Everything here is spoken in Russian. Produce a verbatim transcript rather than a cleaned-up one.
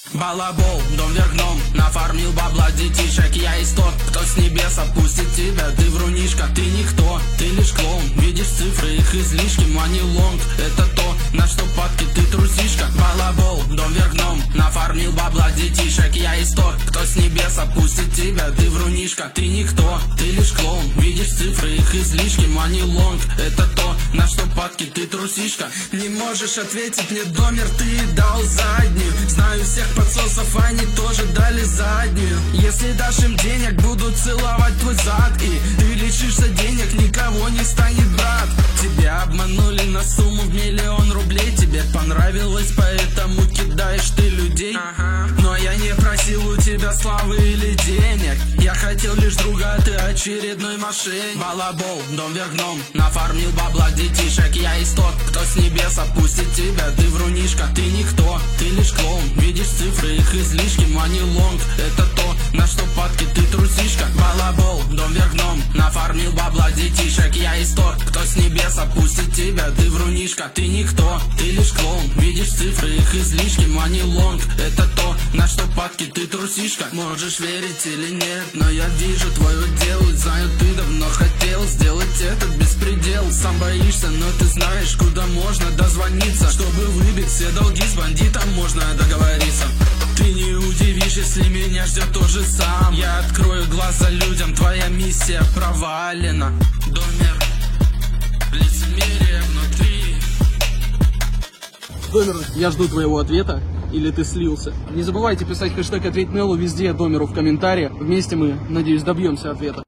Балабол, дом вверх дном, нафармил бабла детишек. Я из тот, кто с небес опустит тебя. Ты врунишка, ты никто, ты лишь клоун. Видишь цифры, их излишки, money long. Это то, на что падки, ты трусишка. Балабол, дом вверх дном, нафармил бабла детишек. Я из тот, кто с небес опустит тебя. Ты врунишка, ты никто, ты лишь клоун. Видишь цифры, их излишки, money long. Это то, на что падки, ты трусишка. Не можешь ответить мне, домер, ты дал заднюю. Знаю всех подсосов, они тоже дали заднюю. Если дашь им денег, будут целовать твой зад. И ты лишишься денег, никого не станет, брат. Тебя обманули на сумму в миллион рублей. Тебе понравилось, поэтому кидаешь ты людей. Но я не просил у тебя славы или денег. Я хотел лишь друга, а ты очередной мошенник. Балабол, дом вверх дном, нафармил бабла детишек. Я из тот, кто с небес опустит тебя. Ты врунишка, ты никто, ты лишь клоун. Видишь цифры, их излишки, money long. Это то, на что падки, ты трусишка. Балабол, дом вверх дном, нафармил бабла детишек. Я из тот, кто с небес опустит тебя. Ты врунишка, ты никто, ты лишь клоун. Видишь цифры, их излишки, money long. Это то, на что падки, ты трусишка. Можешь верить или нет, но я вижу твое дело. Знаю, ты давно хотел сделать этот беспредел. Сам боишься, но ты знаешь, куда можно дозвониться. Чтобы выбить все долги с бандитом, можно договориться. Ты не удивишь, если меня ждет то же самое. Я открою глаза людям, твоя миссия провалена. Домер, лицемерие внутри. Домер, я жду твоего ответа. Или ты слился? Не забывайте писать хэштег «Ответь Неллу» везде, Домеру в комментариях. Вместе мы, надеюсь, добьемся ответа.